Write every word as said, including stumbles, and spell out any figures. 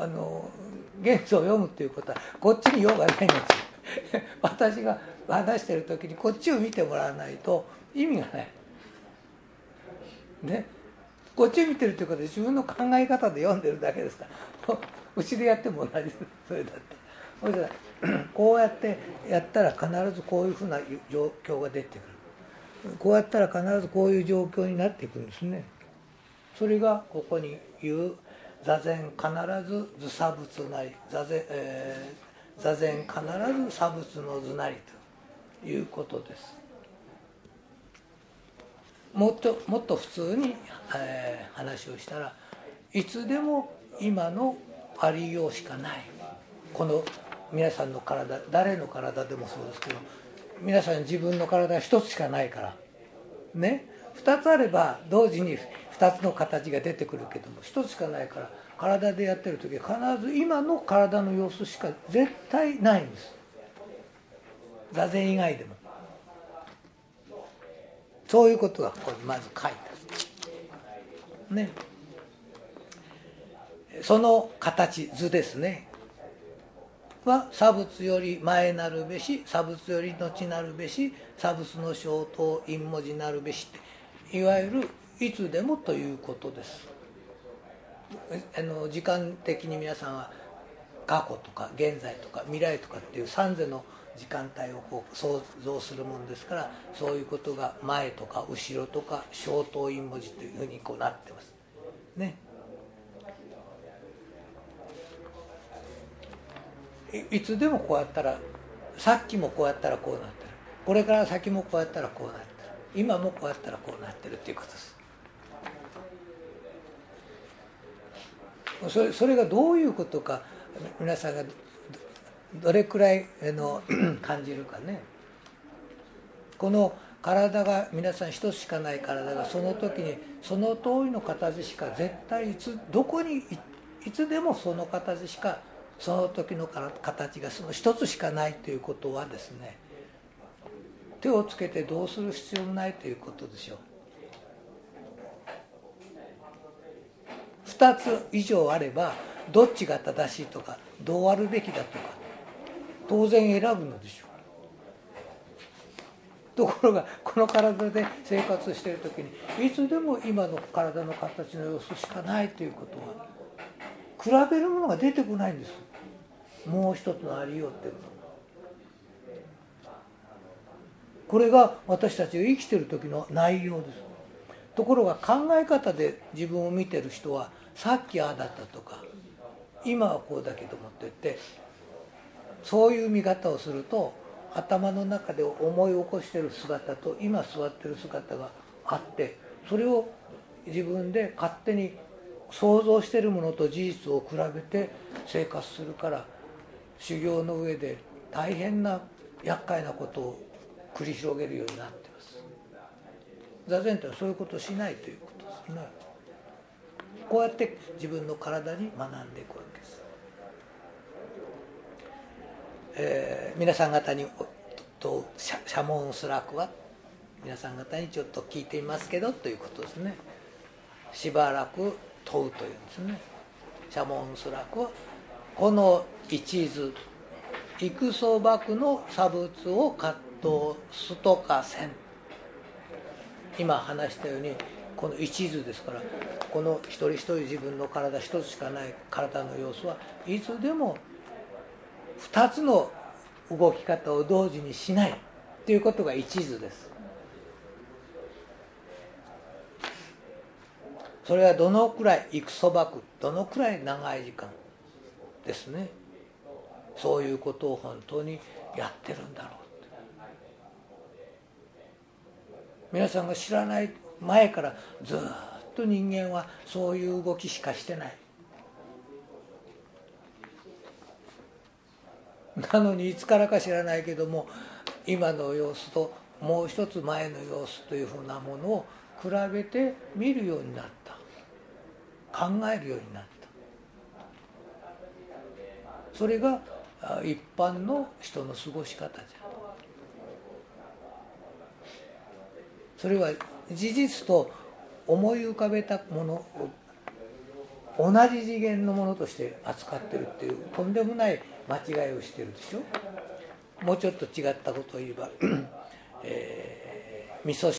あの現図を読むっていうことはこっちに用がないんですよ私が話してる時にこっちを見てもらわないと意味がないね。こっちを見てるということで自分の考え方で読んでるだけですからうちでやっても同じです。それだってそれでこうやってやったら必ずこういうふうな状況が出てくる、こうやったら必ずこういう状況になっていくんですね。それがここに言う座禅必ず図差仏なり、座禅、えー、座禅必ず差仏の図なりということです。もっともっと普通に、えー、話をしたらいつでも今のありようしかない。この皆さんの体、誰の体でもそうですけど、皆さん自分の体は一つしかないからね。二つあれば同時に二つの形が出てくるけども、一つしかないから体でやってる時は必ず今の体の様子しか絶対ないんです。座禅以外でもそういうことがここにまず書いてあるね。その形図ですねは差仏より前なるべし、差仏より後なるべし、差仏の小頭陰文字なるべしって、いわゆるいつでもということです。あの時間的に皆さんは過去とか現在とか未来とかっていう三世の時間帯をこう想像するものですから、そういうことが前とか後ろとか小頭陰文字というふうにこうなってますね。いつでもこうやったら、さっきもこうやったらこうなってる、これから先もこうやったらこうなってる、今もこうやったらこうなってるっていうことです。それ、それがどういうことか皆さんがどれくらいの感じるかね。この体が皆さん一つしかない体がその時にその通りの形しか絶対いつどこにいつでもその形しかその時の形がその一つしかないということはですね、手をつけてどうする必要もないということでしょう。二つ以上あればどっちが正しいとかどうあるべきだとか当然選ぶのでしょう。ところがこの体で生活している時にいつでも今の体の形の様子しかないということは比べるものが出てこないんです。もう一つのありようっていうのはこれが私たちが生きている時の内容です。ところが考え方で自分を見てる人はさっきああだったとか今はこうだけどもって言ってそういう見方をすると頭の中で思い起こしている姿と今座っている姿があってそれを自分で勝手に想像しているものと事実を比べて生活するから修行の上で大変な厄介なことを繰り広げるようになっています。座禅というのはそういうことをしないということですね。こうやって自分の体に学んでいくわけです。えー、皆さん方にと社門スラクは皆さん方にちょっと聞いてみますけどということですね。しばらく問うというんですね。社門スラクはこの一図幾そ縛の差仏を葛藤すとかせん。今話したようにこの一図ですからこの一人一人自分の体一つしかない体の様子はいつでも二つの動き方を同時にしないということが一図です。それはどのくらい幾そ縛どのくらい長い時間ですね。そういうことを本当にやってるんだろう。皆さんが知らない前からずっと人間はそういう動きしかしてない。なのにいつからか知らないけども今の様子ともう一つ前の様子というふうなものを比べて見るようになった。考えるようになった。それが一般の人の過ごし方じゃ。それは事実と思い浮かべたもの同じ次元のものとして扱ってるっていうとんでもない間違いをしてるでしょ。もうちょっと違ったことを言えば、えー、味噌